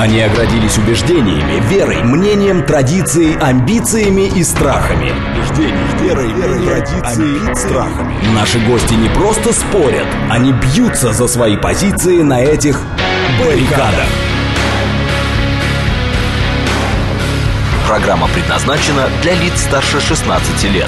Они оградились убеждениями, верой, мнением, традицией, амбициями и страхами. Наши гости не просто спорят, они бьются за свои позиции на этих баррикадах. Программа предназначена для лиц старше 16 лет.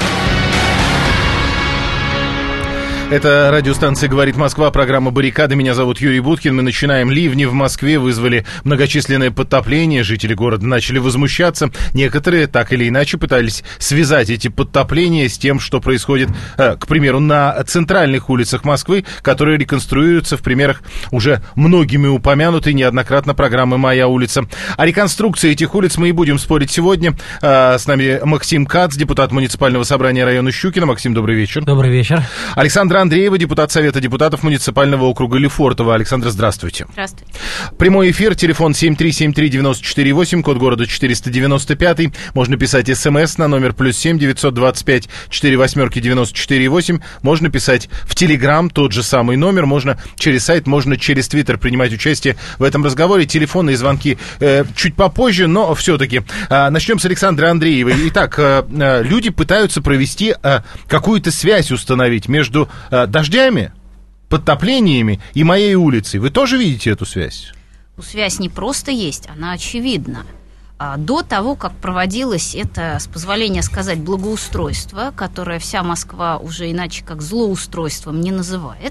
Это радиостанция «Говорит Москва», программа «Баррикады». Меня зовут Юрий Буткин. Мы начинаем. Ливни в Москве вызвали многочисленное подтопление. Жители города начали возмущаться. Некоторые так или иначе пытались связать эти подтопления с тем, что происходит, к примеру, на центральных улицах Москвы, которые реконструируются в примерах уже многими упомянутой неоднократно программы «Моя улица». О реконструкции этих улиц мы и будем спорить сегодня. С нами Максим Кац, депутат муниципального собрания района Щукина. Максим, добрый вечер. Добрый вечер. Александра Андреева, депутат Совета депутатов муниципального округа Лефортово. Александра, здравствуйте. Здравствуйте. Прямой эфир, телефон 7373948, код города 495. Можно писать смс на номер +7 925 48 94 8. Можно писать в Телеграм, тот же самый номер. Можно через сайт, можно через Твиттер принимать участие в этом разговоре. Телефонные звонки чуть попозже, но все-таки. Начнем с Александры Андреевой. Итак, люди пытаются провести какую-то связь установить между дождями, подтоплениями и моей улицей. Вы тоже видите эту связь? Связь не просто есть, она очевидна. До того, как проводилось это, с позволения сказать, благоустройство, которое вся Москва уже иначе как злоустройством не называет,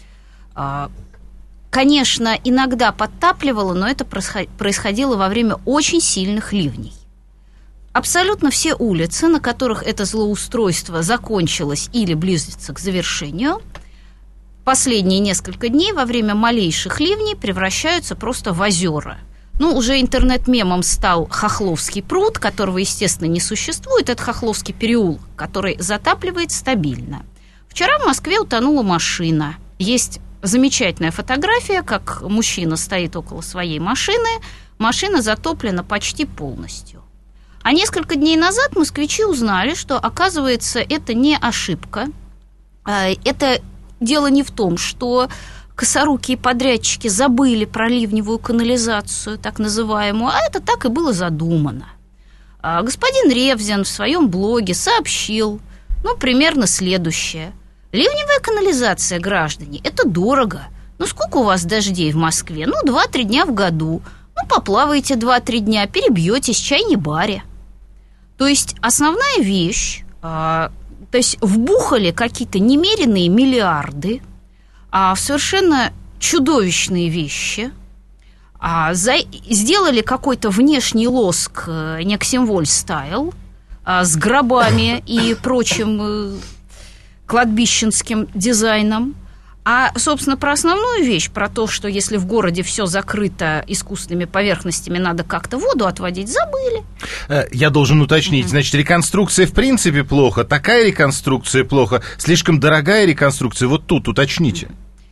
конечно, иногда подтапливало, но это происходило во время очень сильных ливней. Абсолютно все улицы, на которых это злоустройство закончилось или близится к завершению, последние несколько дней во время малейших ливней превращаются просто в озера. Уже интернет-мемом стал Хохловский пруд, которого, естественно, не существует. Это Хохловский переулок, который затапливает стабильно. Вчера в Москве утонула машина. Есть замечательная фотография, как мужчина стоит около своей машины. Машина затоплена почти полностью. А несколько дней назад москвичи узнали, что, оказывается, это не ошибка. Это дело не в том, что косорукие подрядчики забыли про ливневую канализацию, так называемую, а это так и было задумано. Господин Ревзин в своем блоге сообщил, примерно следующее. Ливневая канализация, граждане, это дорого. Сколько у вас дождей в Москве? 2-3 дня в году. Поплаваете 2-3 дня, перебьетесь, чай не баре. То есть основная вещь, то есть вбухали какие-то немеренные миллиарды в совершенно чудовищные вещи, сделали какой-то внешний лоск Нексимволь стайл с гробами и прочим кладбищенским дизайном. Собственно, про основную вещь, про то, что если в городе все закрыто искусственными поверхностями, надо как-то воду отводить, забыли. Я должен уточнить, значит, реконструкция в принципе плохо, такая реконструкция плохо, слишком дорогая реконструкция, вот тут уточните.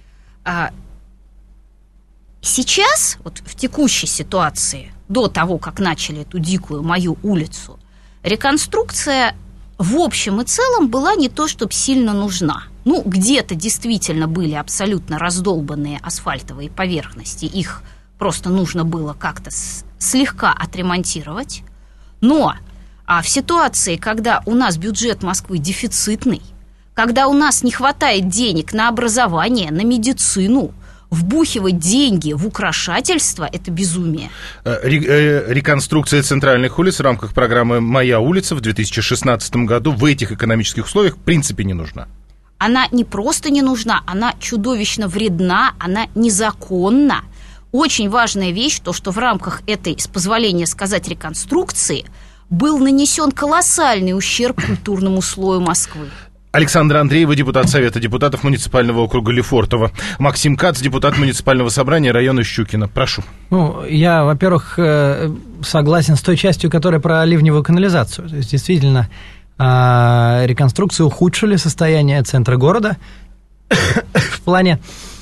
Сейчас, в текущей ситуации, до того, как начали эту дикую мою улицу, реконструкция в общем и целом была не то, чтобы сильно нужна. Где-то действительно были абсолютно раздолбанные асфальтовые поверхности, их просто нужно было как-то слегка отремонтировать. Но в ситуации, когда у нас бюджет Москвы дефицитный, когда у нас не хватает денег на образование, на медицину, вбухивать деньги в украшательство – это безумие. Реконструкция центральных улиц в рамках программы «Моя улица» в 2016 году в этих экономических условиях в принципе не нужна. Она не просто не нужна, она чудовищно вредна, она незаконна. Очень важная вещь, то, что в рамках этой, с позволения сказать, реконструкции был нанесен колоссальный ущерб культурному слою Москвы. Александра Андреева, депутат Совета депутатов муниципального округа Лефортово. Максим Кац, депутат муниципального собрания района Щукина. Прошу. Я, во-первых, согласен с той частью, которая про ливневую канализацию. То есть, действительно, реконструкции ухудшили состояние центра города в плане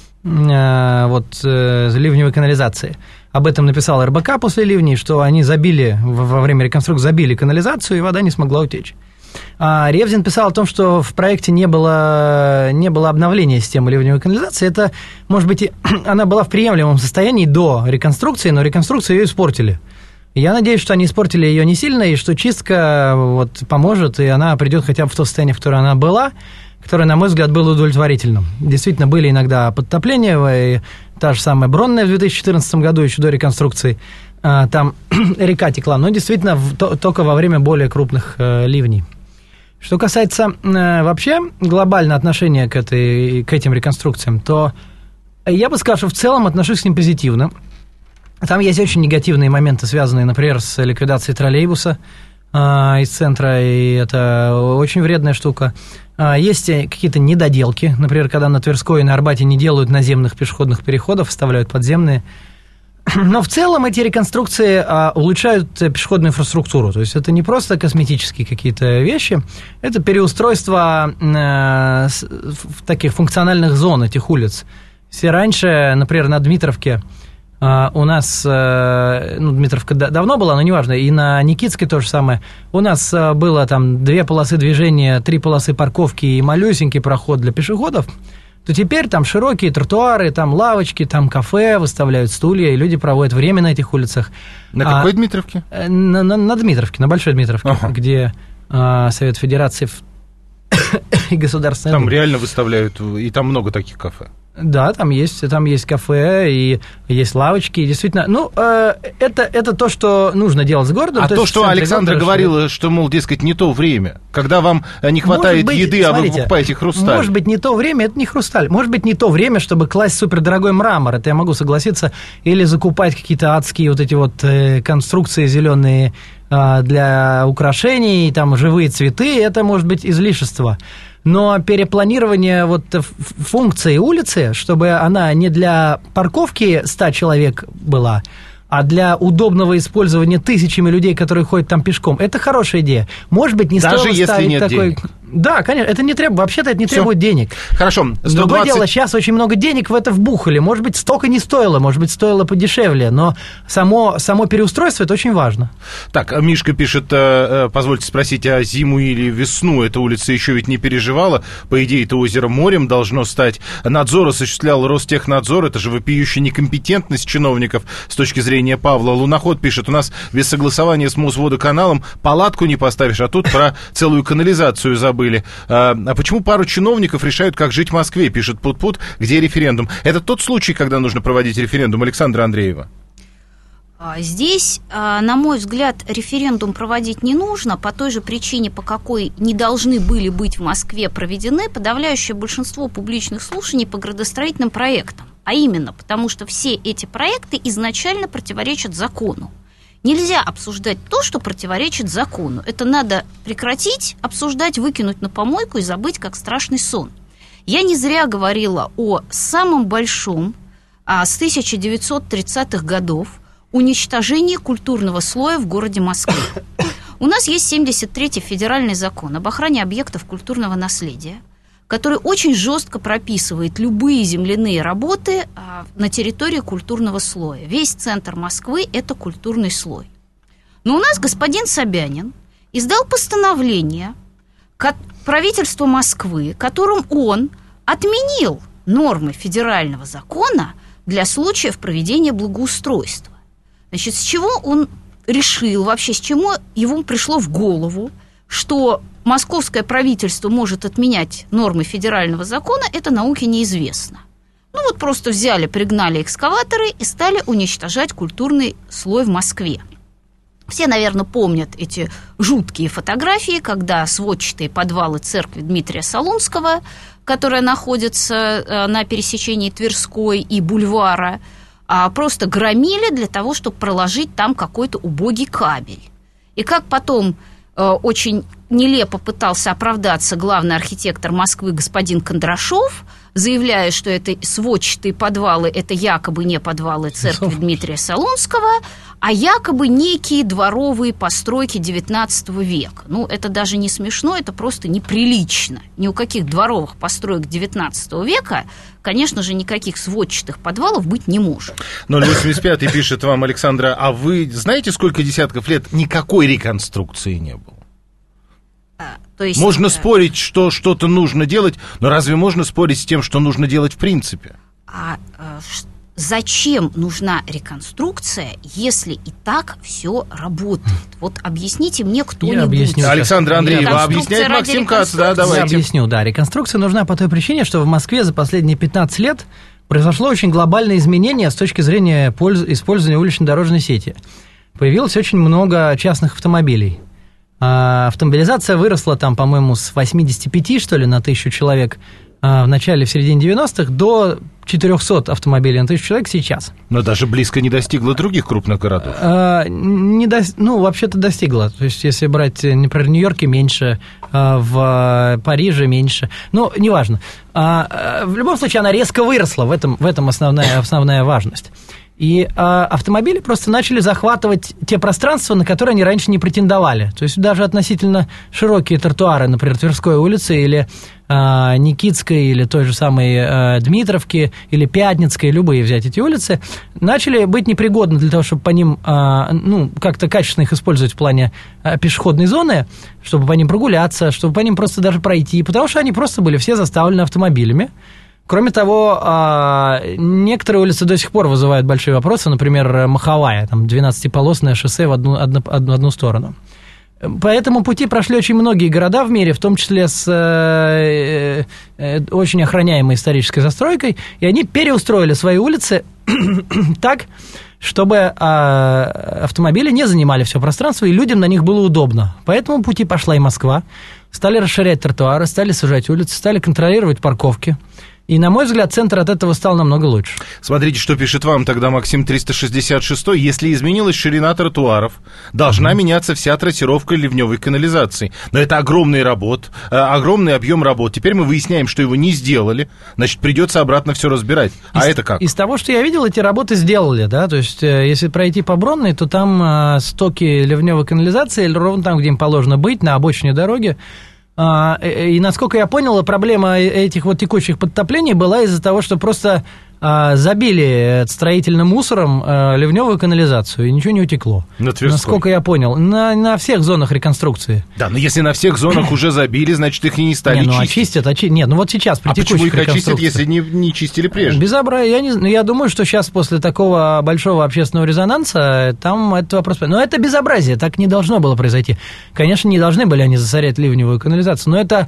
ливневой канализации. Об этом написал РБК после ливней, что они во время реконструкции забили канализацию, и вода не смогла утечь. Ревзин писал о том, что в проекте не было обновления системы ливневой канализации. Это, может быть, она была в приемлемом состоянии до реконструкции, но реконструкцию ее испортили. Я надеюсь, что они испортили ее не сильно, и что чистка поможет, и она придет хотя бы в то состояние, в котором она была, которое, на мой взгляд, было удовлетворительным. Действительно, были иногда подтопления, и та же самая Бронная в 2014 году, еще до реконструкции, там река текла, но действительно только во время более крупных ливней. Что касается вообще глобального отношения к этим реконструкциям, то я бы сказал, что в целом отношусь к ним позитивно. Там есть очень негативные моменты, связанные, например, с ликвидацией троллейбуса из центра, и это очень вредная штука. Есть какие-то недоделки, например, когда на Тверской и на Арбате не делают наземных пешеходных переходов, вставляют подземные. Но в целом эти реконструкции улучшают пешеходную инфраструктуру. То есть это не просто косметические какие-то вещи, это переустройство таких функциональных зон этих улиц. Если раньше, например, на Дмитровке у нас, Дмитровка давно была, но неважно, и на Никитской то же самое, у нас было там 2 полосы движения, 3 полосы парковки и малюсенький проход для пешеходов, то теперь там широкие тротуары, там лавочки, там кафе, выставляют стулья, и люди проводят время на этих улицах. На какой Дмитровке? На Дмитровке, на Большой Дмитровке, где Совет Федерации и Государственная Дума. Там реально выставляют, и там много таких кафе. Да, там есть кафе, и есть лавочки, и действительно, это то, что нужно делать с городом. А то, что Александра говорила, что, мол, дескать, не то время, когда вам не хватает еды, а вы покупаете хрусталь. Может быть, не то время, это не хрусталь, может быть, не то время, чтобы класть супердорогой мрамор, это я могу согласиться, или закупать какие-то адские вот эти конструкции зеленые для украшений, там живые цветы, это может быть излишество. Но перепланирование функции улицы, чтобы она не для парковки 100 человек была, а для удобного использования тысячами людей, которые ходят там пешком, это хорошая идея. Может быть, не даже стоило если ставить нет такой... денег. Да, конечно, вообще-то это не требует денег. Хорошо. 120... Другое дело, сейчас очень много денег в это вбухали. Может быть, столько не стоило, может быть, стоило подешевле, но само переустройство – это очень важно. Так, Мишка пишет, позвольте спросить, а зиму или весну эта улица еще ведь не переживала? По идее, это озеро морем должно стать. Надзор осуществлял Ростехнадзор, это же вопиющая некомпетентность чиновников с точки зрения Павла. Луноход пишет, у нас без согласования с Мосводоканалом палатку не поставишь, а тут про целую канализацию забыли. А почему пару чиновников решают, как жить в Москве, пишет Пут-Пут, где референдум? Это тот случай, когда нужно проводить референдум, Александра Андреева? Здесь, на мой взгляд, референдум проводить не нужно по той же причине, по какой не должны были быть в Москве проведены подавляющее большинство публичных слушаний по градостроительным проектам. А именно, потому что все эти проекты изначально противоречат закону. Нельзя обсуждать то, что противоречит закону. Это надо прекратить, обсуждать, выкинуть на помойку и забыть, как страшный сон. Я не зря говорила о самом большом с 1930-х годов уничтожении культурного слоя в городе Москве. У нас есть 73-й федеральный закон об охране объектов культурного наследия, который очень жестко прописывает любые земляные работы на территории культурного слоя. Весь центр Москвы – это культурный слой. Но у нас господин Собянин издал постановление правительства Москвы, которым он отменил нормы федерального закона для случаев проведения благоустройства. Значит, с чего он решил вообще, с чего ему пришло в голову, что московское правительство может отменять нормы федерального закона, это науке неизвестно. Просто взяли, пригнали экскаваторы и стали уничтожать культурный слой в Москве. Все, наверное, помнят эти жуткие фотографии, когда сводчатые подвалы церкви Дмитрия Солунского, которая находится на пересечении Тверской и Бульвара, просто громили для того, чтобы проложить там какой-то убогий кабель. И как потом очень нелепо пытался оправдаться главный архитектор Москвы господин Кондрашов, заявляя, что это сводчатые подвалы, это якобы не подвалы церкви Дмитрия Солунского, а якобы некие дворовые постройки XIX века. Это даже не смешно, это просто неприлично. Ни у каких дворовых построек XIX века, конечно же, никаких сводчатых подвалов быть не может. 085 пишет вам, Александра, а вы знаете, сколько десятков лет никакой реконструкции не было? То есть, можно спорить, что что-то нужно делать, но разве можно спорить с тем, что нужно делать в принципе? Зачем нужна реконструкция, если и так все работает? Вот объясните мне кто-нибудь. Александра Андреева объясняет Максим Кац. Да, давайте. Я объясню, да. Реконструкция нужна по той причине, что в Москве за последние 15 лет произошло очень глобальное изменение с точки зрения использования уличной дорожной сети. Появилось очень много частных автомобилей. Автомобилизация выросла там, по-моему, с 85, что ли, на 1000 человек в середине 90-х до 400 автомобилей на 1000 человек сейчас. Но даже близко не достигла других крупных городов. Вообще-то достигла. То есть, если брать, например, в Нью-Йорке меньше, в Париже меньше. Ну, неважно. В любом случае, она резко выросла. В этом основная важность. И автомобили просто начали захватывать те пространства, на которые они раньше не претендовали. То есть даже относительно широкие тротуары, например, Тверской улицы или Никитской, или той же самой Дмитровки, или Пятницкой, любые взять эти улицы, начали быть непригодны для того, чтобы по ним как-то качественно их использовать в плане пешеходной зоны, чтобы по ним прогуляться, чтобы по ним просто даже пройти, потому что они просто были все заставлены автомобилями. Кроме того, некоторые улицы до сих пор вызывают большие вопросы, например, Маховая, там 12-полосное шоссе в одну сторону. По этому пути прошли очень многие города в мире, в том числе с очень охраняемой исторической застройкой, и они переустроили свои улицы так, чтобы автомобили не занимали все пространство, и людям на них было удобно. По этому пути пошла и Москва. Стали расширять тротуары, стали сужать улицы, стали контролировать парковки. И, на мой взгляд, центр от этого стал намного лучше. Смотрите, что пишет вам тогда Максим 366. Если изменилась ширина тротуаров, должна меняться вся трассировка ливневой канализации. Но это огромный объем работ. Теперь мы выясняем, что его не сделали. Значит, придется обратно все разбирать. Это как? Из того, что я видел, эти работы сделали, да. То есть, если пройти по Бронной, то там стоки ливневой канализации ровно там, где им положено быть, на обочине дороги. И, насколько я понял, проблема этих вот текущих подтоплений была из-за того, что просто забили строительным мусором ливневую канализацию, и ничего не утекло. Насколько я понял. На всех зонах реконструкции. Да, но если на всех зонах уже забили, значит, их и не стали чистить. Нет, вот сейчас при текущих реконструкциях. Почему их очистят, если не чистили прежде? Безобразие. Я думаю, что сейчас после такого большого общественного резонанса там этот вопрос... Но это безобразие, так не должно было произойти. Конечно, не должны были они засорять ливневую канализацию, но это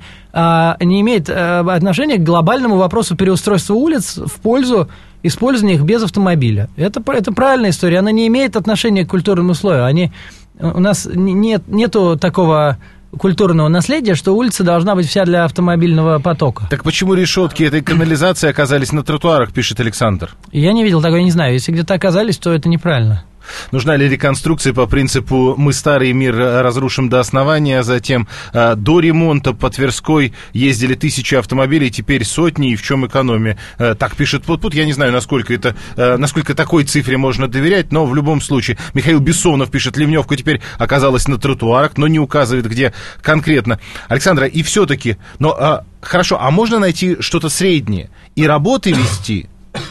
не имеет отношения к глобальному вопросу переустройства улиц в пользу использования их без автомобиля. Это правильная история, она не имеет отношения к культурному слою. У нас нету такого культурного наследия, что улица должна быть вся для автомобильного потока. Так почему решетки этой канализации оказались на тротуарах, пишет Александр? Я не видел такого, я не знаю. Если где-то оказались, то это неправильно. Нужна ли реконструкция по принципу «мы старый мир разрушим до основания», затем до ремонта по Тверской ездили 1000 автомобилей, теперь сотни, и в чем экономия? Так пишет Пут-Пут, я не знаю, насколько такой цифре можно доверять, но в любом случае. Михаил Бессонов пишет, ливневка теперь оказалась на тротуарах, но не указывает, где конкретно. Александра, и все-таки, хорошо, а можно найти что-то среднее и работы вести?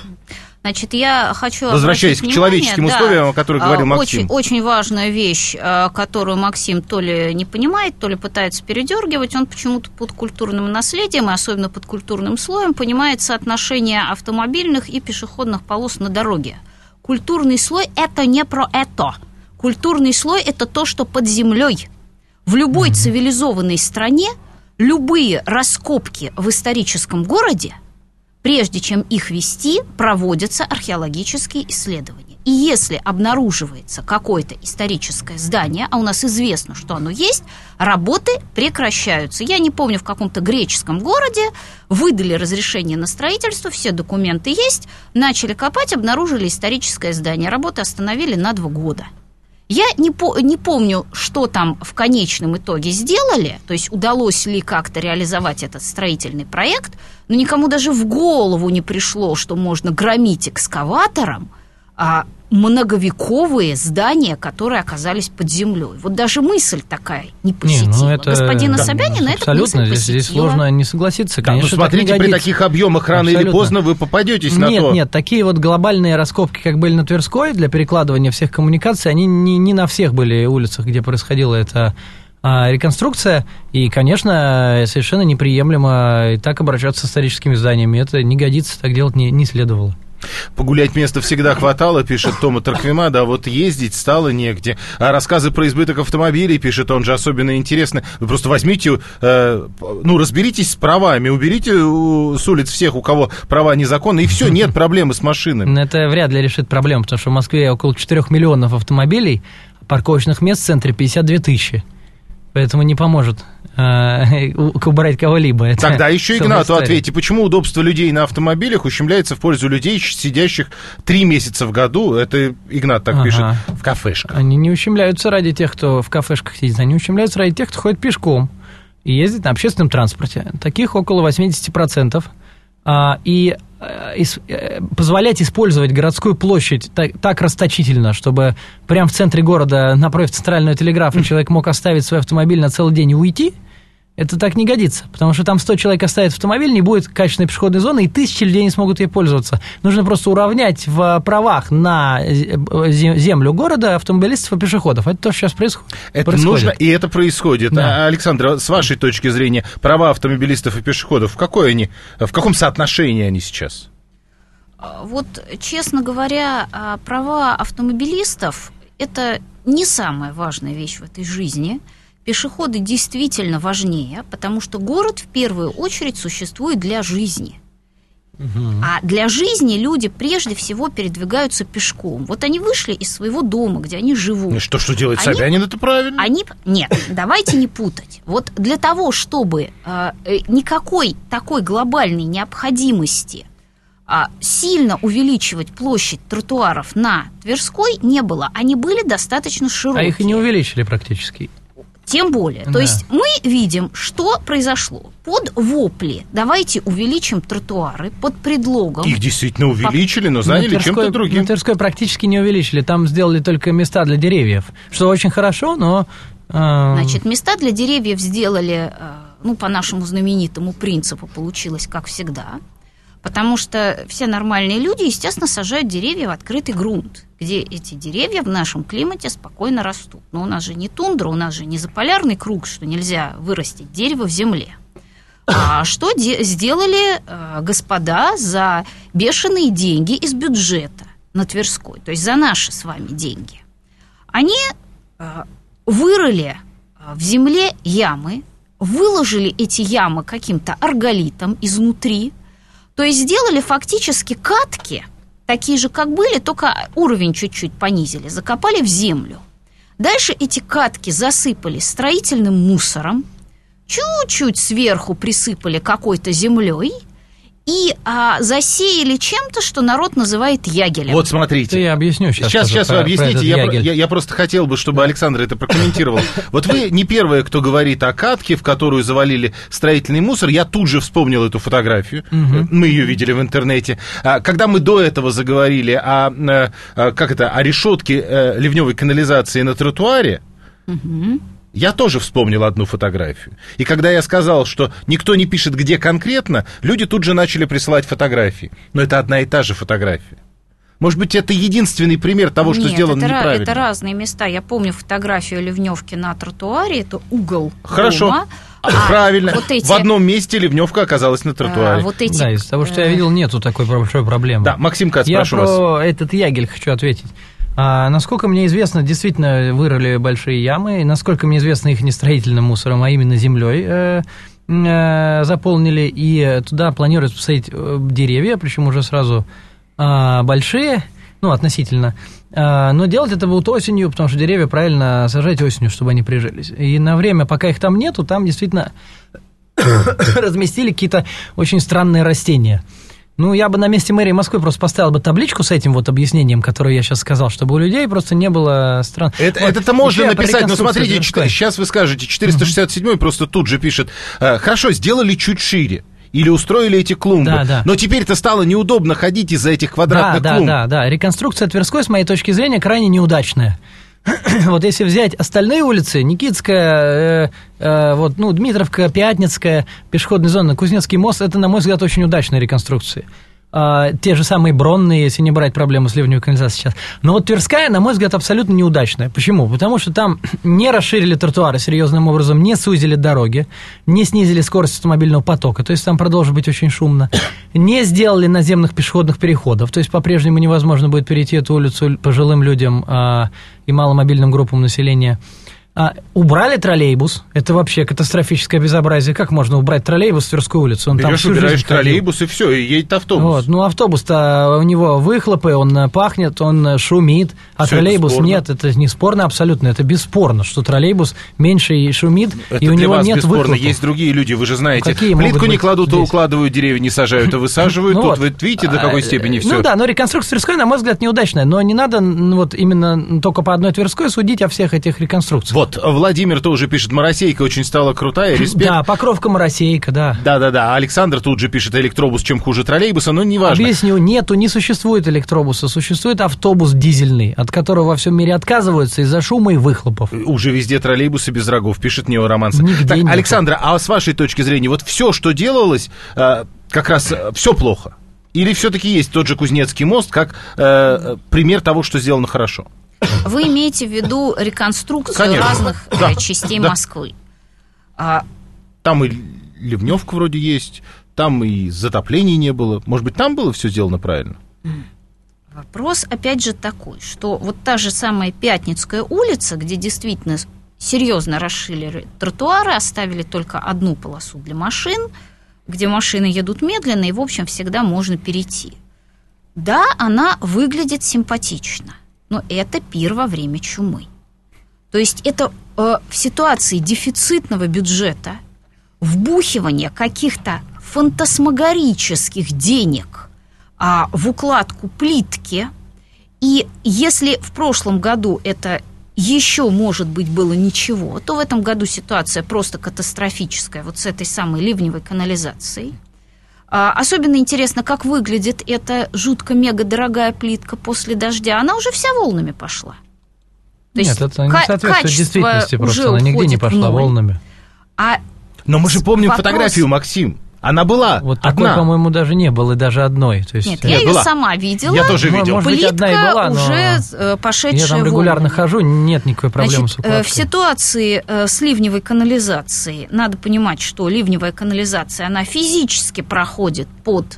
Значит, я хочу возвращаясь к человеческим условиям, о которых говорил Максим. Очень важная вещь, которую Максим то ли не понимает, то ли пытается передергивать. Он почему-то под культурным наследием, и особенно под культурным слоем, понимает соотношение автомобильных и пешеходных полос на дороге. Культурный слой – это не про это. Культурный слой – это то, что под землей. В любой цивилизованной стране любые раскопки в историческом городе, прежде чем их вести, проводятся археологические исследования. И если обнаруживается какое-то историческое здание, а у нас известно, что оно есть, работы прекращаются. Я не помню, в каком-то греческом городе выдали разрешение на строительство, все документы есть, начали копать, обнаружили историческое здание. Работы остановили на 2 года. Я не помню, что там в конечном итоге сделали, то есть удалось ли как-то реализовать этот строительный проект, но никому даже в голову не пришло, что можно громить экскаватором многовековые здания, которые оказались под землей. Вот даже мысль такая не посетила. Господина Собянина это мысль посетила. Здесь сложно не согласиться, конечно. Смотрите, при таких объемах рано или поздно вы попадетесь на то. Нет, такие вот глобальные раскопки, как были на Тверской, для перекладывания всех коммуникаций, они не на всех были улицах, где происходило это реконструкция, и, конечно, совершенно неприемлемо и так обращаться с историческими зданиями. Это не годится, так делать не следовало. Погулять места всегда хватало, пишет Тома Тарквима, да, вот ездить стало негде. А рассказы про избыток автомобилей, пишет он же, особенно интересны. Вы просто возьмите, разберитесь с правами, уберите с улиц всех, у кого права незаконные, и все, нет проблемы с машинами. Это вряд ли решит проблему, потому что в Москве около 4 миллионов автомобилей, парковочных мест в центре 52 тысячи. Поэтому не поможет убрать кого-либо. Тогда еще Игнату ответьте, почему удобство людей на автомобилях ущемляется в пользу людей, сидящих 3 месяца в году? Это Игнат так пишет, в кафешках. Они не ущемляются ради тех, кто в кафешках сидит, они ущемляются ради тех, кто ходит пешком и ездит на общественном транспорте. Таких около 80%. И позволять использовать городскую площадь так расточительно, чтобы прямо в центре города, напротив центрального телеграфа, человек мог оставить свой автомобиль на целый день и уйти, это так не годится, потому что там 100 человек оставят автомобиль, не будет качественной пешеходной зоны, и тысячи людей не смогут ей пользоваться. Нужно просто уравнять в правах на землю города автомобилистов и пешеходов. Это то, что сейчас происходит. Это нужно, и это происходит. Да. Александр, с вашей точки зрения, права автомобилистов и пешеходов, в каком соотношении они сейчас? Вот, честно говоря, права автомобилистов – это не самая важная вещь в этой жизни. Пешеходы действительно важнее, потому что город в первую очередь существует для жизни. А для жизни люди прежде всего передвигаются пешком. Вот они вышли из своего дома, где они живут. И что делать Собянин, это правильно? Нет, давайте не путать. Вот для того, чтобы никакой такой глобальной необходимости сильно увеличивать площадь тротуаров на Тверской не было. Они были достаточно широкие. А их и не увеличили практически. Тем более. То есть мы видим, что произошло. Под вопли «давайте увеличим тротуары» под предлогом... Их действительно увеличили, но заняли чем-то другим. На Тверской практически не увеличили. Там сделали только места для деревьев, что очень хорошо, но... Значит, места для деревьев сделали, по нашему знаменитому принципу получилось, как всегда. Потому что все нормальные люди, естественно, сажают деревья в открытый грунт, где эти деревья в нашем климате спокойно растут. Но у нас же не тундра, у нас же не заполярный круг, что нельзя вырастить дерево в земле. А что сделали господа за бешеные деньги из бюджета на Тверской, то есть за наши с вами деньги? Они вырыли в земле ямы, выложили эти ямы каким-то арголитом изнутри, то есть сделали фактически катки, такие же, как были, только уровень чуть-чуть понизили, закопали в землю. Дальше эти катки засыпали строительным мусором, чуть-чуть сверху присыпали какой-то землей и засеяли чем-то, что народ называет ягелем. Вот смотрите. Я объясню сейчас. Сейчас вы объясните. Я просто хотел бы, чтобы Александр это прокомментировал. Вот вы не первые, кто говорит о катке, в которую завалили строительный мусор. Я тут же вспомнил эту фотографию. Мы ее видели в интернете. Когда мы до этого заговорили о решетке ливневой канализации на тротуаре, я тоже вспомнил одну фотографию. И когда я сказал, что никто не пишет, где конкретно, люди тут же начали присылать фотографии. Но это одна и та же фотография. Может быть, это единственный пример того, что сделано неправильно. Это разные места. Я помню фотографию ливневки на тротуаре. Это угол Хорошо. дома. Правильно. В одном месте ливневка оказалась на тротуаре. Да, из того, что я видел, нету такой большой проблемы. Да, Максим Кац, прошу вас. Я про этот ягель хочу ответить. Насколько мне известно, действительно вырыли большие ямы, и насколько мне известно, их не строительным мусором, а именно землей заполнили, и туда планируют посадить деревья, причем уже сразу большие, относительно, но делать это будут осенью, потому что деревья правильно сажать осенью, чтобы они прижились. И на время, пока их там нету, там действительно разместили какие-то очень странные растения. Я бы на месте мэрии Москвы просто поставил бы табличку с этим вот объяснением, которое я сейчас сказал, чтобы у людей просто не было странно. Это можно написать, но смотрите, сейчас вы скажете, 467-й просто тут же пишет, хорошо, сделали чуть шире. Или устроили эти клумбы. Да. Но теперь-то стало неудобно ходить из-за этих квадратных клумб. Да. Реконструкция Тверской, с моей точки зрения, крайне неудачная. Вот если взять остальные улицы, Никитская, Дмитровка, Пятницкая, пешеходная зона, Кузнецкий мост, это, на мой взгляд, очень удачные реконструкции. те же самые Бронные, если не брать проблему с ливневой канализацией сейчас. Но вот Тверская, на мой взгляд, абсолютно неудачная. Почему? Потому что там не расширили тротуары серьезным образом, не сузили дороги, не снизили скорость автомобильного потока, то есть там продолжит быть очень шумно, не сделали наземных пешеходных переходов, то есть по-прежнему невозможно будет перейти эту улицу пожилым людям и маломобильным группам населения. Убрали троллейбус, это вообще катастрофическое безобразие. Как можно убрать троллейбус в Тверскую улицу? Он берешь, там убираешь троллейбус, и все, и едет автобус. Вот. Ну, автобус-то, у него выхлопы, он пахнет, он шумит, а всё троллейбус нет, это не спорно абсолютно, это бесспорно, что троллейбус меньше и шумит, это и у для него вас нет бесспорно. выхлопов. Есть другие люди, вы же знаете, Какие плитку не кладут, а здесь? укладывают, деревья не сажают, а высаживают. Ну Тут вот. вы видите, до какой степени все. Ну да, но реконструкция Тверской, на мой взгляд, неудачная, но не надо вот именно только по одной Тверской судить о всех этих реконструкциях. Вот, Владимир тоже пишет, Моросейка очень стала крутая, респект. Да, Покровка, Моросейка, да. Да. Александр тут же пишет, электробус чем хуже троллейбуса, но неважно. Объясню, не существует электробуса, существует автобус дизельный, от которого во всем мире отказываются из-за шума и выхлопов. Уже везде троллейбусы без рогов, пишет Неороманс. Нигде Так, нет. Александра, а с вашей точки зрения, вот все, что делалось, как раз все плохо? Или все-таки есть тот же Кузнецкий мост, как пример того, что сделано хорошо? Вы имеете в виду реконструкцию Конечно. разных частей Да. Москвы? Там и ливневка вроде есть, там и затоплений не было. Может быть, там было все сделано правильно? Вопрос, опять же, такой, что вот та же самая Пятницкая улица, где действительно серьезно расширили тротуары, оставили только одну полосу для машин, где машины едут медленно, и, в общем, всегда можно перейти. Да, она выглядит симпатично, но это пир во время чумы. То есть это в ситуации дефицитного бюджета, вбухивания каких-то фантасмагорических денег в укладку плитки, и если в прошлом году это еще, может быть, было ничего, то в этом году ситуация просто катастрофическая, вот с этой самой ливневой канализацией. Особенно интересно, как выглядит эта жутко-мега дорогая плитка после дождя. Она уже вся волнами пошла. То Нет, есть это не соответствует действительности, просто она нигде не пошла волнами. Но мы же помним вопрос... фотографию, Максим. Она была вот одна. такой, по-моему, даже не было, и даже одной. То есть, Нет, я ее была. сама видела. Я тоже видел. Может быть, Плитка одна и была, но уже пошедшая я там регулярно волнами. хожу, нет никакой проблемы с укладкой. В ситуации с ливневой канализацией надо понимать, что ливневая канализация, она физически проходит под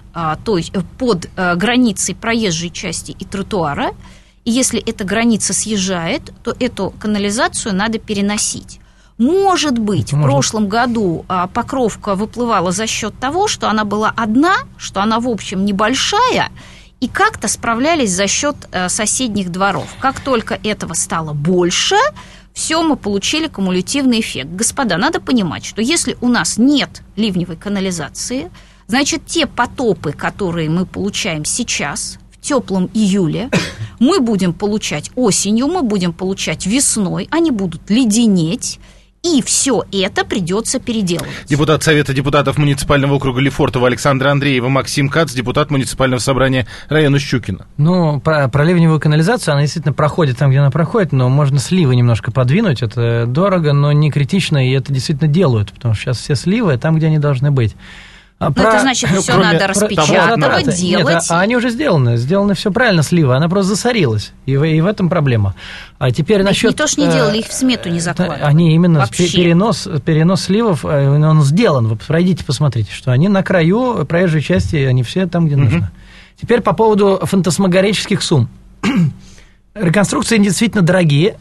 границей проезжей части и тротуара, и если эта граница съезжает, то эту канализацию надо переносить. Может быть, в прошлом году Покровка выплывала за счет того, что она была одна, что она, в общем, небольшая, и как-то справлялись за счет соседних дворов. Как только этого стало больше, все, мы получили кумулятивный эффект. Господа, надо понимать, что если у нас нет ливневой канализации, значит, те потопы, которые мы получаем сейчас, в теплом июле, мы будем получать осенью, мы будем получать весной, они будут леденеть, и все это придется переделывать. Депутат Совета депутатов муниципального округа Лефортово Александра Андреева, Максим Кац, депутат муниципального собрания района Щукино. Ну, про ливневую канализацию, она действительно проходит там, где она проходит, но можно сливы немножко подвинуть, это дорого, но не критично, и это действительно делают, потому что сейчас все сливы там, где они должны быть. Это значит, все надо распечатывать, делать. Нет, они уже сделаны все правильно, сливы, она просто засорилась, и в этом проблема. А теперь насчет... Не то, что не делали, их в смету не закладывали. Они именно, вообще. перенос сливов, он сделан, вы пройдите, посмотрите, что они на краю проезжей части, они все там, где нужно. Теперь по поводу фантасмагорических сумм. Реконструкции действительно дорогие,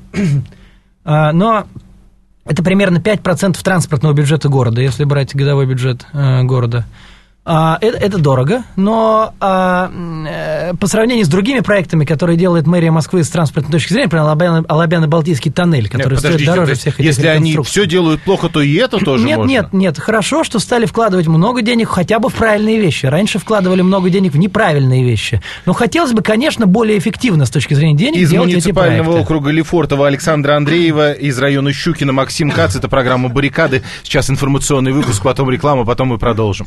но... Это примерно 5% транспортного бюджета города, если брать годовой бюджет города. Это дорого, но по сравнению с другими проектами, которые делает мэрия Москвы с транспортной точки зрения, например, Алабяно-Балтийский тоннель, который стоит дороже всех этих если они реконструкций. все делают плохо, то и это тоже можно? Нет. Хорошо, что стали вкладывать много денег хотя бы в правильные вещи. Раньше вкладывали много денег в неправильные вещи. Но хотелось бы, конечно, более эффективно с точки зрения денег из делать эти проекты. муниципального округа Лефортово Александра Андреева, из района Щукино Максим Кац. Это программа «Баррикады». Сейчас информационный выпуск, потом реклама, потом мы продолжим.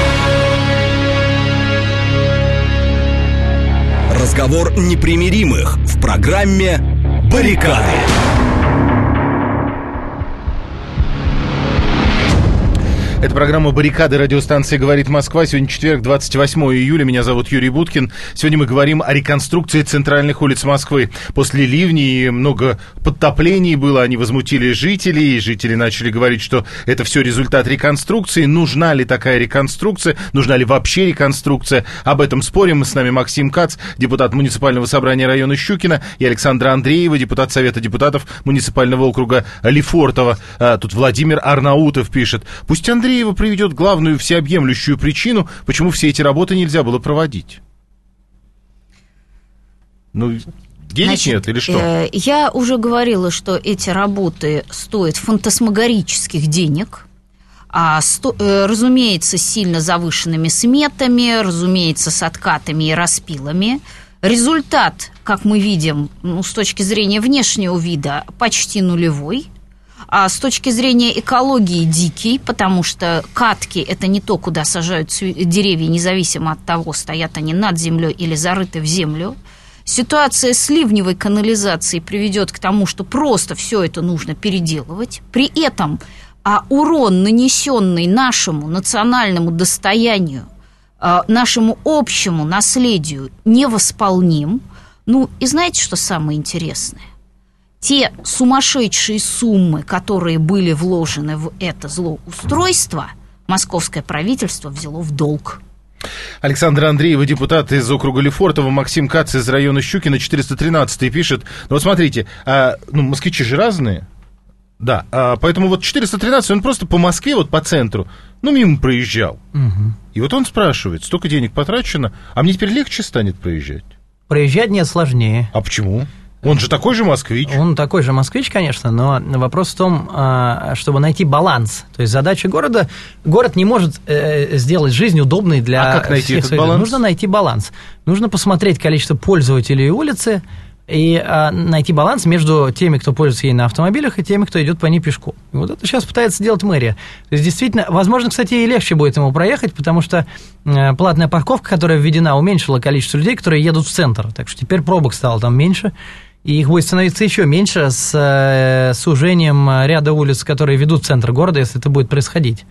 Разговор непримиримых в программе «Баррикады». Это программа «Баррикады», радиостанции «Говорит Москва». Сегодня четверг, 28 июля. Меня зовут Юрий Буткин. Сегодня мы говорим о реконструкции центральных улиц Москвы. После ливней много подтоплений было, они возмутили жителей. И жители начали говорить, что это все результат реконструкции. Нужна ли такая реконструкция? Нужна ли вообще реконструкция? Об этом спорим. С нами Максим Кац, депутат муниципального собрания района Щукина, и Александра Андреева, депутат Совета депутатов муниципального округа Лефортово. Тут Владимир Арнаутов пишет: пусть Андреева приведет главную всеобъемлющую причину, почему все эти работы нельзя было проводить. Ну, денег нет или что? Я уже говорила, что эти работы стоят фантасмагорических денег. Разумеется, с сильно завышенными сметами, разумеется, с откатами и распилами. Результат, как мы видим, с точки зрения внешнего вида, почти нулевой. А с точки зрения экологии дикий, потому что катки – это не то, куда сажают деревья, независимо от того, стоят они над землей или зарыты в землю. Ситуация с ливневой канализацией приведет к тому, что просто все это нужно переделывать. При этом урон, нанесенный нашему национальному достоянию, нашему общему наследию, невосполним. И знаете, что самое интересное? Те сумасшедшие суммы, которые были вложены в это злоустройство, московское правительство взяло в долг. Александра Андреева, депутат из округа Лефортово, Максим Кац из района Щукина, 413-й, пишет: вот смотрите, москвичи же разные, да, поэтому вот 413-й, он просто по Москве, вот по центру, мимо проезжал. Угу. И вот он спрашивает: столько денег потрачено, а мне теперь легче станет проезжать? Проезжать нет, сложнее. А почему? Он же такой же москвич. Он такой же москвич, конечно, но вопрос в том, чтобы найти баланс. То есть задача города... Город не может сделать жизнь удобной для всех. А как найти этот баланс? Нужно найти баланс. Нужно посмотреть количество пользователей улицы и найти баланс между теми, кто пользуется ей на автомобилях, и теми, кто идет по ней пешком. И вот это сейчас пытается делать мэрия. То есть, действительно, возможно, кстати, и легче будет ему проехать, потому что платная парковка, которая введена, уменьшила количество людей, которые едут в центр. Так что теперь пробок стало там меньше. И их будет становиться еще меньше с сужением ряда улиц, которые ведут в центр города, если это будет происходить.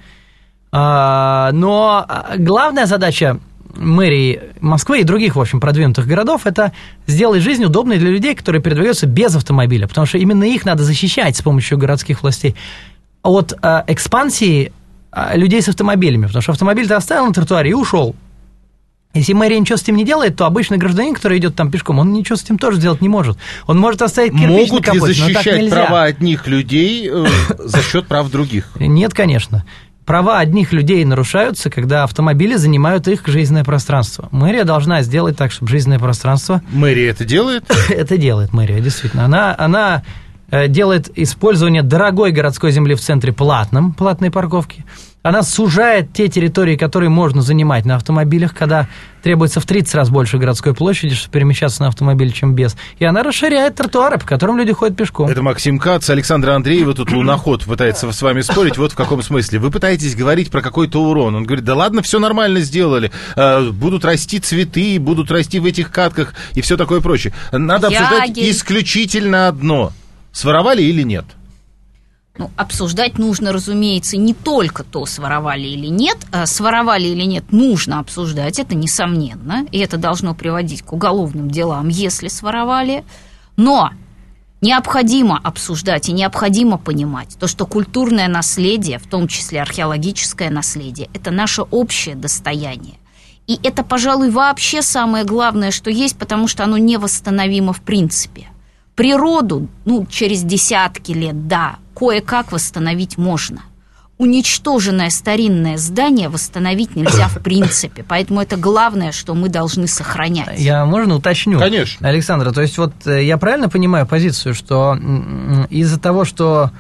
Но главная задача мэрии Москвы и других, в общем, продвинутых городов – это сделать жизнь удобной для людей, которые передвигаются без автомобиля, потому что именно их надо защищать с помощью городских властей от экспансии людей с автомобилями, потому что автомобиль ты оставил на тротуаре и ушел. Если мэрия ничего с этим не делает, то обычный гражданин, который идет там пешком, он ничего с этим тоже сделать не может. Он может оставить кирпич на капоте, но так нельзя. Могут ли защищать права одних людей за счет прав других? Нет, конечно. Права одних людей нарушаются, когда автомобили занимают их жизненное пространство. Мэрия должна сделать так, чтобы жизненное пространство... Мэрия это делает? Это делает мэрия, действительно. Она делает использование дорогой городской земли в центре платным, платной парковки. Она сужает те территории, которые можно занимать на автомобилях, когда требуется в 30 раз больше городской площади, чтобы перемещаться на автомобиле, чем без. И она расширяет тротуары, по которым люди ходят пешком. Это Максим Кац, Александра Андреева, тут луноход пытается с вами спорить. Вот в каком смысле. Вы пытаетесь говорить про какой-то урон. Он говорит: да ладно, все нормально сделали. Будут расти цветы, будут расти в этих катках и все такое прочее. Надо обсуждать исключительно одно. Своровали или нет? Обсуждать нужно, разумеется, не только то, своровали или нет. Своровали или нет, нужно обсуждать, это несомненно. И это должно приводить к уголовным делам, если своровали. Но необходимо обсуждать и необходимо понимать то, что культурное наследие, в том числе археологическое наследие, это наше общее достояние. И это, пожалуй, вообще самое главное, что есть, потому что оно невосстановимо в принципе. Природу, через десятки лет, да, кое-как восстановить можно. Уничтоженное старинное здание восстановить нельзя в принципе, поэтому это главное, что мы должны сохранять. Можно уточню? Конечно. Александра, то есть вот я правильно понимаю позицию, что из-за того, что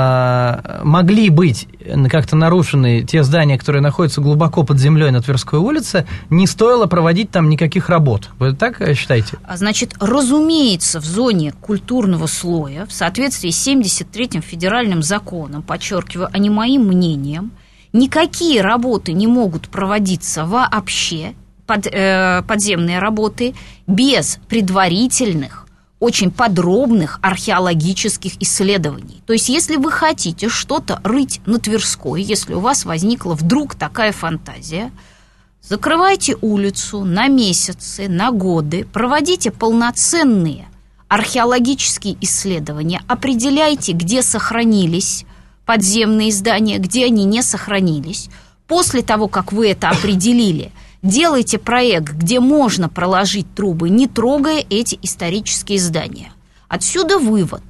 могли быть как-то нарушены те здания, которые находятся глубоко под землей на Тверской улице, не стоило проводить там никаких работ. Вы так считаете? Значит, разумеется, в зоне культурного слоя, в соответствии с 73-м федеральным законом, подчеркиваю, а не моим мнением, никакие работы не могут проводиться вообще, подземные работы, без предварительных очень подробных археологических исследований. То есть, если вы хотите что-то рыть на Тверской, если у вас возникла вдруг такая фантазия, закрывайте улицу на месяцы, на годы, проводите полноценные археологические исследования, определяйте, где сохранились подземные здания, где они не сохранились. После того, как вы это определили, делайте проект, где можно проложить трубы, не трогая эти исторические здания. Отсюда вывод.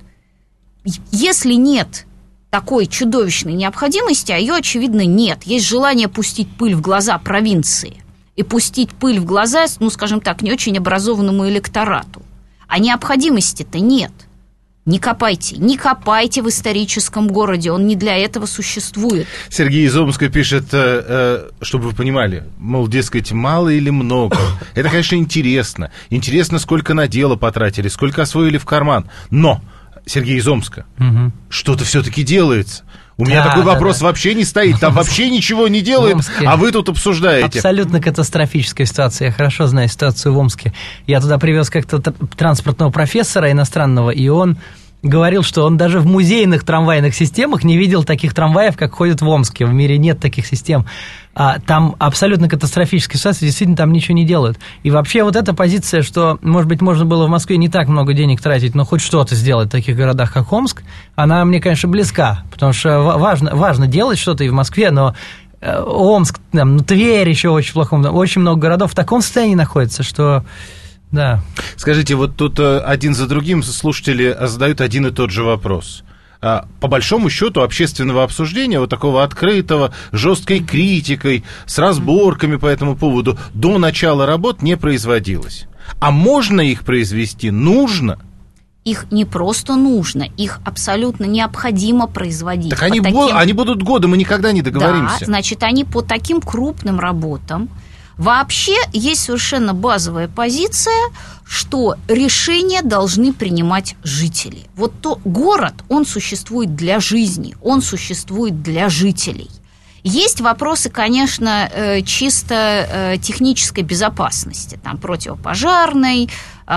Если нет такой чудовищной необходимости, а ее, очевидно, нет, есть желание пустить пыль в глаза провинции и пустить пыль в глаза, ну, скажем так, не очень образованному электорату, а необходимости-то нет. Не копайте в историческом городе, он не для этого существует. Сергей из Омска пишет, чтобы вы понимали, мол, дескать, мало или много. Это, конечно, интересно. Интересно, сколько на дело потратили, сколько освоили в карман. Но, Сергей из Омска, что-то все-таки делается. У меня такой вопрос вообще не стоит, там вообще ничего не делают, а вы тут обсуждаете. Абсолютно катастрофическая ситуация, я хорошо знаю ситуацию в Омске. Я туда привез как-то транспортного профессора иностранного, и он говорил, что он даже в музейных трамвайных системах не видел таких трамваев, как ходят в Омске. В мире нет таких систем. Там абсолютно катастрофическая ситуация, действительно там ничего не делают. И вообще вот эта позиция, что, может быть, можно было в Москве не так много денег тратить, но хоть что-то сделать в таких городах, как Омск, она мне, конечно, близка. Потому что важно делать что-то и в Москве, но Омск, Тверь еще очень плохом, очень много городов в таком состоянии находится, что... Да. Скажите, вот тут один за другим слушатели задают один и тот же вопрос. По большому счету общественного обсуждения, вот такого открытого, жесткой критикой, с разборками по этому поводу до начала работ не производилось. А можно их произвести? Нужно? Их не просто нужно, их абсолютно необходимо производить. Так они будут годы, мы никогда не договоримся. Да, значит, они по таким крупным работам. Вообще есть совершенно базовая позиция, что решения должны принимать жители. Вот город, он существует для жизни, он существует для жителей. Есть вопросы, конечно, чисто технической безопасности, там, противопожарной,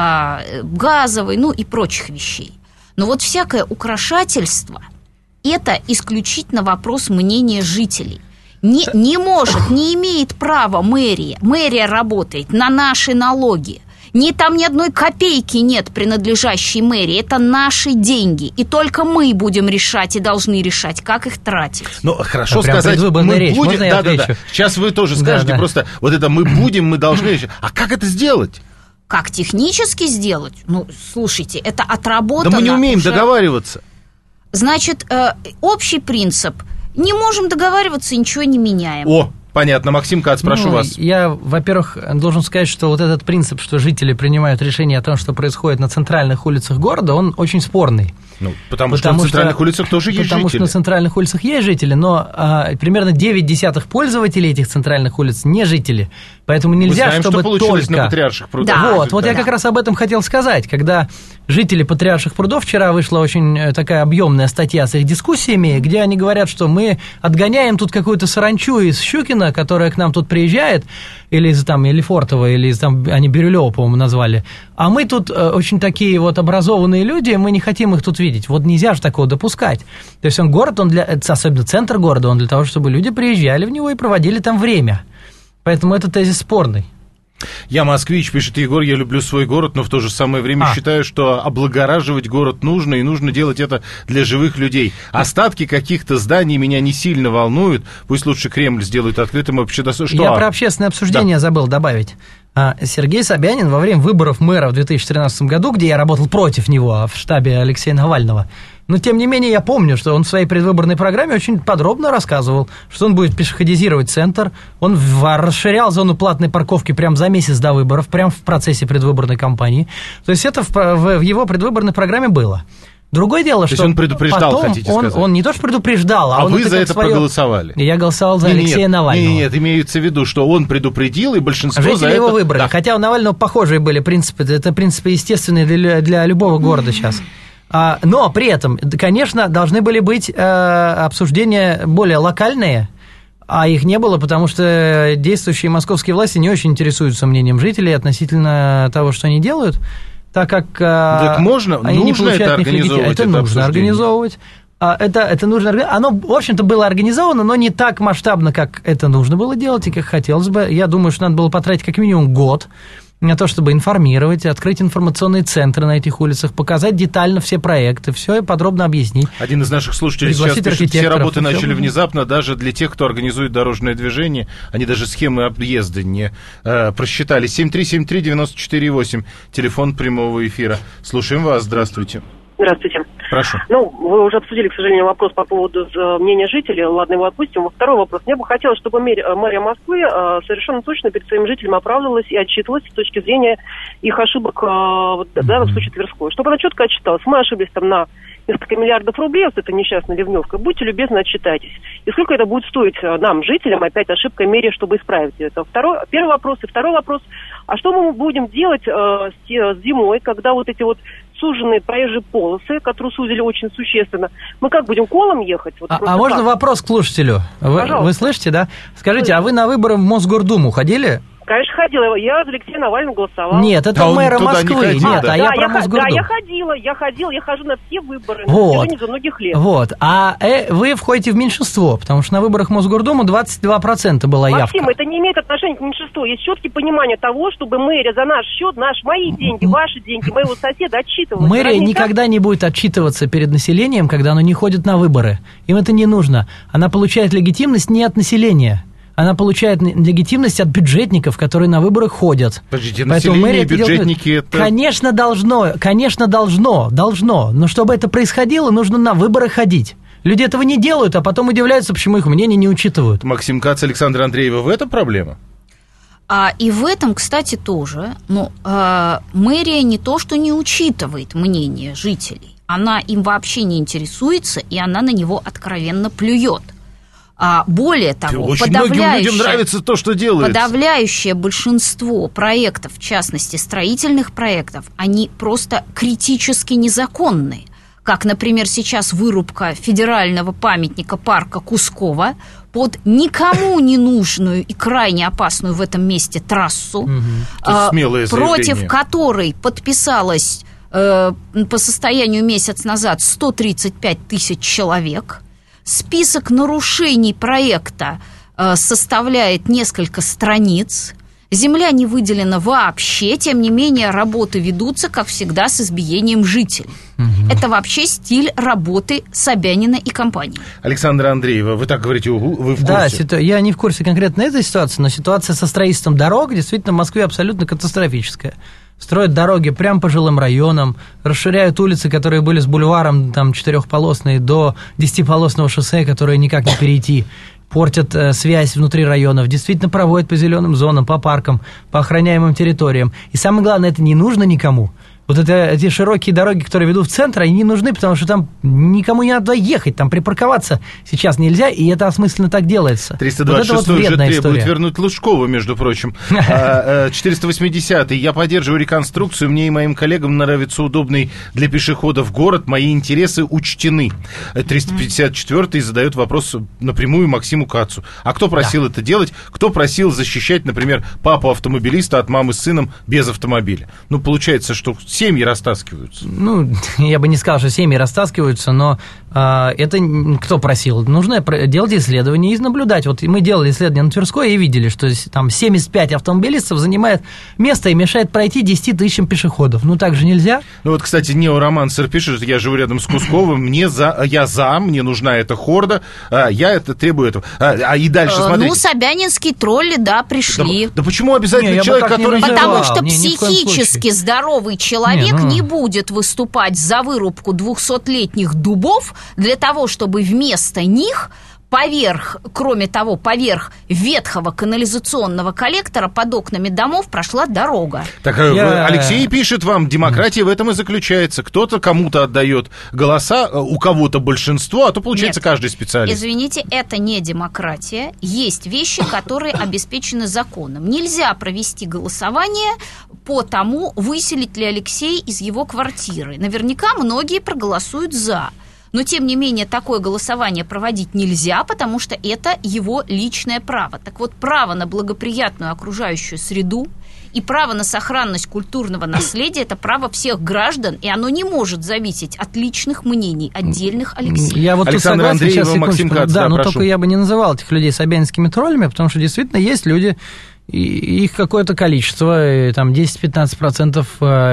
газовой, ну и прочих вещей. Но вот всякое украшательство – это исключительно вопрос мнения жителей. Не имеет права мэрия. Мэрия работает на наши налоги. Там ни одной копейки нет, принадлежащей мэрии. Это наши деньги. И только мы будем решать и должны решать, как их тратить. Ну, хорошо сказать, мы будем... Да. Сейчас вы тоже скажете, просто вот это мы будем, мы должны решать. А как это сделать? Как технически сделать? Ну, слушайте, это отработано. Да мы не умеем договариваться. Значит, общий принцип – не можем договариваться, ничего не меняем. О, понятно. Максим Кац, прошу вас. Я, во-первых, должен сказать, что вот этот принцип, что жители принимают решение о том, что происходит на центральных улицах города, он очень спорный. Ну, потому что на центральных улицах тоже есть жители. Потому что на центральных улицах есть жители, но примерно 9 пользователей этих центральных улиц не жители. Поэтому нельзя, мы знаем, чтобы что получилось только... на Патриарших прудах. Да, вот я как раз об этом хотел сказать. Когда жители Патриарших прудов, вчера вышла очень такая объемная статья с их дискуссиями, где они говорят, что мы отгоняем тут какую-то саранчу из Щукина, которая к нам тут приезжает, или из Лефортово, или из они Бирюлева, по-моему, назвали. А мы тут очень такие вот образованные люди, мы не хотим их тут видеть. Вот нельзя же такого допускать. То есть особенно центр города, он для того, чтобы люди приезжали в него и проводили там время. Поэтому это тезис спорный. Я москвич, пишет Егор, я люблю свой город, но в то же самое время считаю, что облагораживать город нужно, и нужно делать это для живых людей. Остатки каких-то зданий меня не сильно волнуют, пусть лучше Кремль сделают открытым и общедоступным. Я про общественное обсуждение забыл добавить. Сергей Собянин во время выборов мэра в 2013 году, где я работал против него в штабе Алексея Навального, но, тем не менее, я помню, что он в своей предвыборной программе очень подробно рассказывал, что он будет пешеходизировать центр, он расширял зону платной парковки прямо за месяц до выборов, прямо в процессе предвыборной кампании. То есть это в его предвыборной программе было. Другое дело, что он предупреждал, потом хотите сказать? Он не то, что предупреждал, а он вы за это проголосовали. Я голосовал за Алексея Навального. Нет, имеется в виду, что он предупредил, и большинство жители за это... его выбрали. Да. Хотя у Навального похожие были принципы. Это принципы естественные для любого города сейчас. Но при этом, конечно, должны были быть обсуждения более локальные, а их не было, потому что действующие московские власти не очень интересуются мнением жителей относительно того, что они делают. так как так можно, они не получают это организовывать. Это нужно организовывать. Это нужно. Оно, в общем-то, было организовано, но не так масштабно, как это нужно было делать и как хотелось бы. Я думаю, что надо было потратить как минимум год на то, чтобы информировать, открыть информационные центры на этих улицах, показать детально все проекты, все подробно объяснить. Один из наших слушателей сейчас пишет, все работы начали внезапно, даже для тех, кто организует дорожное движение, они даже схемы объезда не просчитали. 7373948, телефон прямого эфира. Слушаем вас, здравствуйте. Здравствуйте. Прошу. Вы уже обсудили, к сожалению, вопрос по поводу мнения жителей. Ладно, его отпустим. Второй вопрос. Мне бы хотелось, чтобы мэрия Москвы совершенно точно перед своими жителями оправдывалась и отчитывалась с точки зрения их ошибок, в данном случае Тверской. Чтобы она четко отчиталась. Мы ошиблись там на несколько миллиардов рублей, вот эта несчастная ливневка. Будьте любезны, отчитайтесь. И сколько это будет стоить нам, жителям, опять ошибка мэрии, чтобы исправить это? Первый вопрос. И второй вопрос. А что мы будем делать зимой, когда вот эти вот суженные проезжие полосы, которые сузили очень существенно, мы как будем колом ехать? Вот можно так? Вопрос к слушателю? Вы слышите, да? Скажите, а вы на выборы в Мосгордуму ходили? Конечно, ходила. Я за Алексея Навального голосовала. Нет, это мэра Москвы. Нет, я про Мосгордуму. Да, я хожу на все выборы на протяжении за многих лет. Вот. А вы входите в меньшинство, потому что на выборах Мосгордуму 22% была явка. Максим, это не имеет отношения к меньшинству. Есть четкое понимание того, чтобы мэрия за наш счет, мои деньги, ваши деньги, моего соседа отчитывалась. Мэрия никогда не будет отчитываться перед населением, когда оно не ходит на выборы. Им это не нужно. Она получает легитимность не от населения. Она получает легитимность от бюджетников, которые на выборах ходят. Подождите, население и бюджетники это... Конечно, должно. Но чтобы это происходило, нужно на выборы ходить. Люди этого не делают, а потом удивляются, почему их мнение не учитывают. Максим Кац, Александра Андреева, в этом проблема? И в этом, кстати, тоже. Мэрия не то, что не учитывает мнение жителей. Она им вообще не интересуется, и она на него откровенно плюет. Более того, очень многим людям нравится то, что делается. Подавляющее большинство проектов, в частности, строительных проектов, они просто критически незаконные. Как, например, сейчас вырубка федерального памятника парка Кускова под никому не нужную и крайне опасную в этом месте трассу, против которой подписалось по состоянию месяц назад 135 тысяч человек. Список нарушений проекта составляет несколько страниц. Земля не выделена вообще, тем не менее работы ведутся, как всегда, с избиением жителей. Это вообще стиль работы Собянина и компании. Александра Андреева, вы так говорите, вы в курсе? Да, я не в курсе конкретно этой ситуации, но ситуация со строительством дорог действительно в Москве абсолютно катастрофическая. Строят дороги прямо по жилым районам, расширяют улицы, которые были с бульваром там 4-полосные до 10-полосного шоссе, которые никак не перейти, портят связь внутри районов, действительно проводят по зеленым зонам, по паркам, по охраняемым территориям. И самое главное, это не нужно никому. Вот эти широкие дороги, которые ведут в центр, они не нужны, потому что там никому не надо ехать, там припарковаться сейчас нельзя, и это осмысленно так делается. 326-й уже требует вернуть Лужкову, между прочим. 480-й. Я поддерживаю реконструкцию, мне и моим коллегам нравится удобный для пешеходов город, мои интересы учтены. 354-й задает вопрос напрямую Максиму Кацу. А кто просил это делать? Кто просил защищать, например, папу-автомобилиста от мамы с сыном без автомобиля? Получается, что семьи растаскиваются. Я бы не сказал, что семьи растаскиваются, но это кто просил? Нужно делать исследования и наблюдать. Вот мы делали исследование на Тверской и видели, что там 75 автомобилистов занимает место и мешает пройти 10 тысячам пешеходов. Так же нельзя. Кстати, неоромансер пишет, я живу рядом с Кусковым, мне нужна эта хорда, я это требую этого. И дальше, смотрите. Собянинские тролли, пришли. Да почему обязательно человек, который... Потому что психически здоровый человек не будет выступать за вырубку 200-летних дубов для того, чтобы вместо них поверх ветхого канализационного коллектора под окнами домов прошла дорога. Так Алексей пишет вам, демократия в этом и заключается. Кто-то кому-то отдает голоса, у кого-то большинство, а то получается каждый специалист. Извините, это не демократия. Есть вещи, которые обеспечены законом. Нельзя провести голосование по тому, выселить ли Алексей из его квартиры. Наверняка многие проголосуют «за». Но, тем не менее, такое голосование проводить нельзя, потому что это его личное право. Так вот, право на благоприятную окружающую среду И право на сохранность культурного наследия – это право всех граждан, и оно не может зависеть от личных мнений отдельных Алексеев. Я вот Александр тут согласен, Андреева, Максим Кац, да, но прошу. только я бы не называл этих людей собянинскими троллями, потому что действительно есть люди, и их какое-то количество, там 10-15%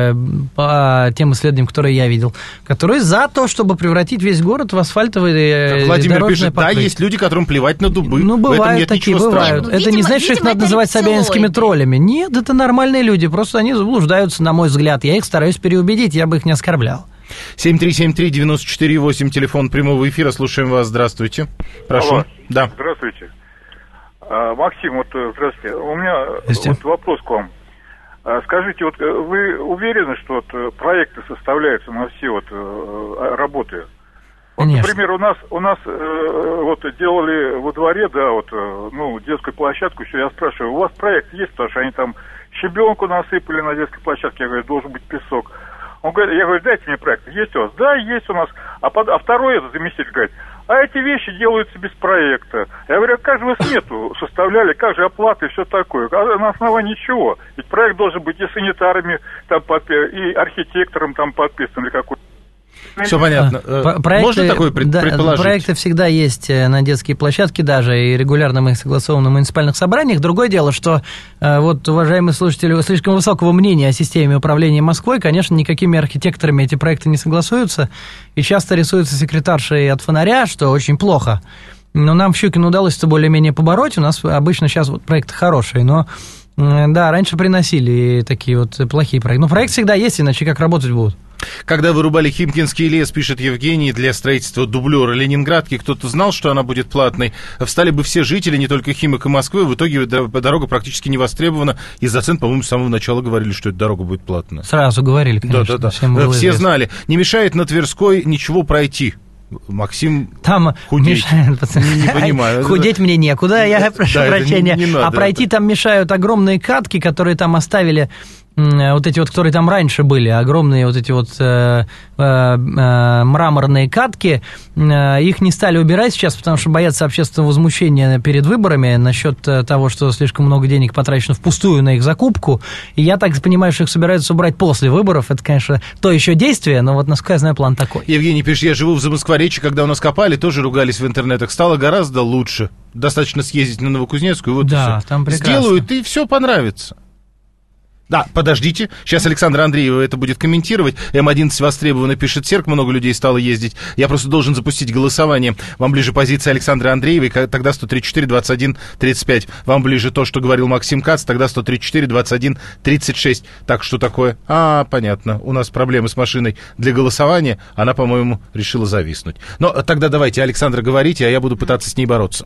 по тем исследованиям, которые я видел, которые за то, чтобы превратить весь город в асфальтовые Владимир дорожные пишет, да, покрытия. есть люди, которым плевать на дубы. Ну, В этом бывают нет такие, ничего бывают. страшного. Это не значит, что их надо называть собянинскими троллями. Нет, это нормальные люди, просто они заблуждаются, на мой взгляд. Я их стараюсь переубедить, я бы их не оскорблял. 7373948, телефон прямого эфира, слушаем вас, здравствуйте. Прошу. Алло. Да. Здравствуйте. Максим, вот здравствуйте. У меня вот вопрос к вам. Скажите, вот вы уверены, что вот проекты составляются на все вот работы? Вот, например, у нас вот делали во дворе, да, вот, ну, детскую площадку, еще я спрашиваю, у вас проект есть, потому что они там щебенку насыпали на детской площадке, я говорю, должен быть песок. Он говорит, я говорю, дайте мне проект. Есть у вас? Да, есть у нас. А второй этот заместитель говорит, а эти вещи делаются без проекта. Я говорю, а как же вы смету составляли, как же оплаты и все такое? А на основании чего? Ведь проект должен быть и санитарами, там, и архитектором там подписан, или какой-то. Все понятно. Можно такое предположить? Проекты всегда есть на детские площадки даже, и регулярно мы их согласовываем на муниципальных собраниях. Другое дело, что вот, уважаемые слушатели, слишком высокого мнения о системе управления Москвой, конечно, никакими архитекторами эти проекты не согласуются, и часто рисуются секретаршей от фонаря, что очень плохо. Но нам в Щукино удалось это более-менее побороть, у нас обычно сейчас вот проекты хорошие, но да, раньше приносили такие вот плохие проекты. Но проект всегда есть, иначе как работать будут? Когда вырубали Химкинский лес, пишет Евгений, для строительства дублера Ленинградки, кто-то знал, что она будет платной, встали бы все жители, не только Химок и Москвы, в итоге дорога практически не востребована, из-за цен, по-моему, с самого начала говорили, что эта дорога будет платная. Сразу говорили, конечно. Да. Все знали. Не мешает на Тверской ничего пройти. Максим, там худеть. Не понимаю. Худеть мне некуда, я прошу прощения. А пройти там мешают огромные катки, которые там оставили, вот эти вот, которые там раньше были, огромные вот эти вот мраморные катки, их не стали убирать сейчас, потому что боятся общественного возмущения перед выборами насчет того, что слишком много денег потрачено впустую на их закупку, и я так понимаю, что их собираются убрать после выборов, это, конечно, то еще действие, но вот, насколько я знаю, план такой. Евгений пишет, я живу в Замоскворечье, когда у нас копали, тоже ругались в интернетах, стало гораздо лучше, достаточно съездить на Новокузнецкую, вот да, и все. Там прекрасно. Сделают, и все понравится. Да, подождите, сейчас Александра Андреева это будет комментировать. М11 востребовано, пишет Серк, много людей стало ездить. Я просто должен запустить голосование. Вам ближе позиция Александры Андреевой, тогда 134-21-35. Вам ближе то, что говорил Максим Кац, тогда 134-21-36. Так, что такое? Понятно, у нас проблемы с машиной для голосования, она, по-моему, решила зависнуть. Но тогда давайте, Александра, говорите, а я буду пытаться с ней бороться.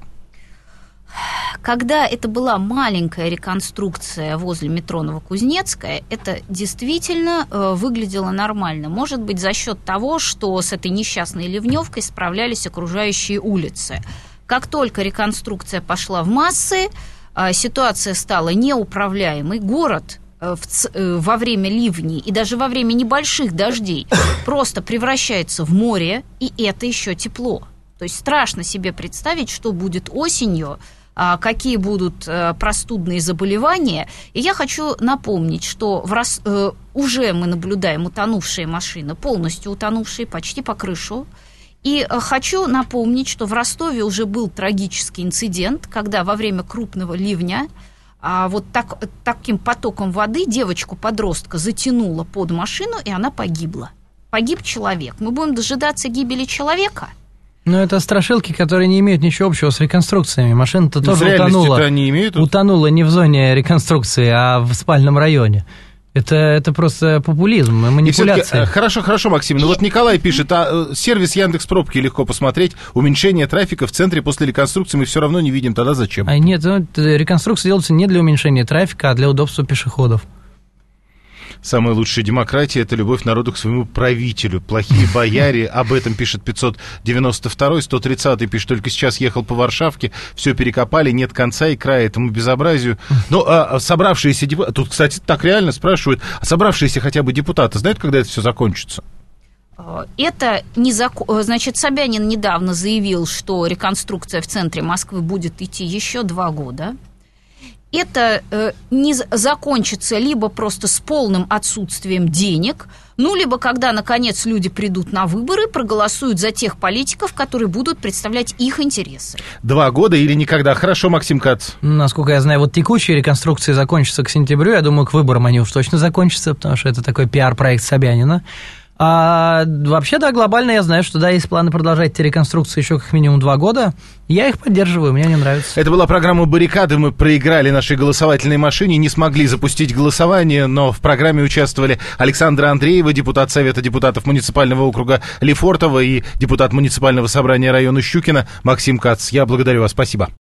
Когда это была маленькая реконструкция возле метро Новокузнецкая, это действительно выглядело нормально. Может быть, за счет того, что с этой несчастной ливневкой справлялись окружающие улицы. Как только реконструкция пошла в массы, ситуация стала неуправляемой. Город во время ливней и даже во время небольших дождей просто превращается в море, и это еще тепло. То есть страшно себе представить, что будет осенью, какие будут простудные заболевания. И я хочу напомнить, что уже мы наблюдаем утонувшие машины, полностью утонувшие, почти по крышу. И хочу напомнить, что в Ростове уже был трагический инцидент, когда во время крупного ливня вот таким потоком воды девочку-подростка затянуло под машину, и она погибла. Погиб человек. Мы будем дожидаться гибели человека? Ну, это страшилки, которые не имеют ничего общего с реконструкциями. Машина-то тоже утонула. Не имеют? Утонула не в зоне реконструкции, а в спальном районе. Это просто популизм, манипуляция. Хорошо, Максим. Ну вот Николай пишет, сервис Яндекс.Пробки легко посмотреть. Уменьшение трафика в центре после реконструкции мы все равно не видим. Тогда зачем? Нет, реконструкция делается не для уменьшения трафика, а для удобства пешеходов. Самая лучшая демократия – это любовь народу к своему правителю. Плохие бояре, об этом пишет 592-й, 130-й пишет, только сейчас ехал по Варшавке, все перекопали, нет конца и края этому безобразию. Но собравшиеся депутаты, тут, кстати, так реально спрашивают, собравшиеся хотя бы депутаты знают, когда это все закончится? Это не Значит, Собянин недавно заявил, что реконструкция в центре Москвы будет идти еще 2 года. это не закончится либо просто с полным отсутствием денег, ну, либо когда, наконец, люди придут на выборы, проголосуют за тех политиков, которые будут представлять их интересы. 2 года или никогда. Хорошо, Максим Кац. Насколько я знаю, вот текущие реконструкции закончатся к сентябрю. Я думаю, к выборам они уж точно закончатся, потому что это такой пиар-проект Собянина. А вообще, да, глобально я знаю, что да, есть планы продолжать эти реконструкции еще как минимум 2 года. Я их поддерживаю, мне они нравятся. Это была программа «Баррикады». Мы проиграли нашей голосовательной машине, не смогли запустить голосование, но в программе участвовали Александра Андреева, депутат Совета депутатов муниципального округа Лефортово и депутат муниципального собрания района Щукина Максим Кац. Я благодарю вас, спасибо.